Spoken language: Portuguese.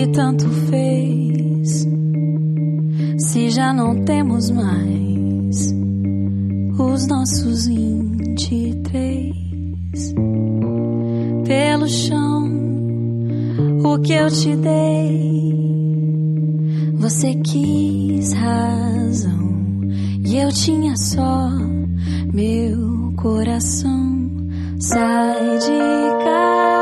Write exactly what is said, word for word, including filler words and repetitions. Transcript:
que tanto fez, se já não temos mais os nossos vinte e três. Pelo chão, o que eu te dei, você quis razão, e eu tinha só meu coração. Sai de